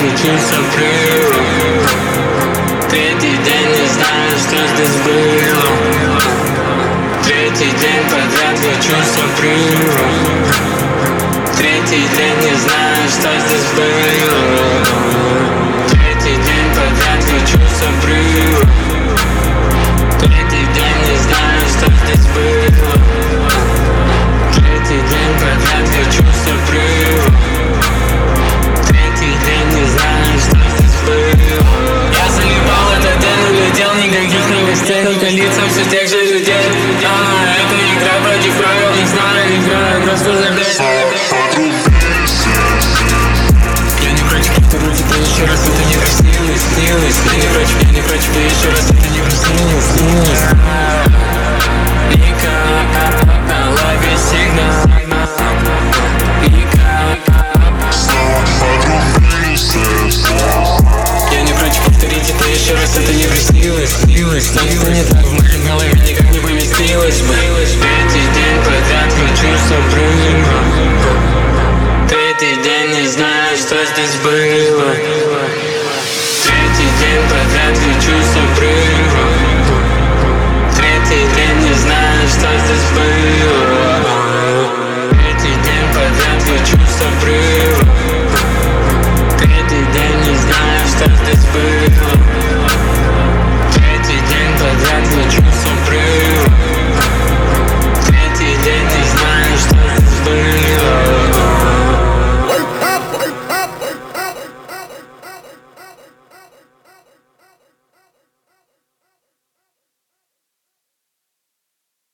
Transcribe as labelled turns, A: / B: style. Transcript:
A: я чувства плыву. Третий день не знаю, что здесь было. Третий день подряд я чувства плыву. Третий день не знаю, что здесь было.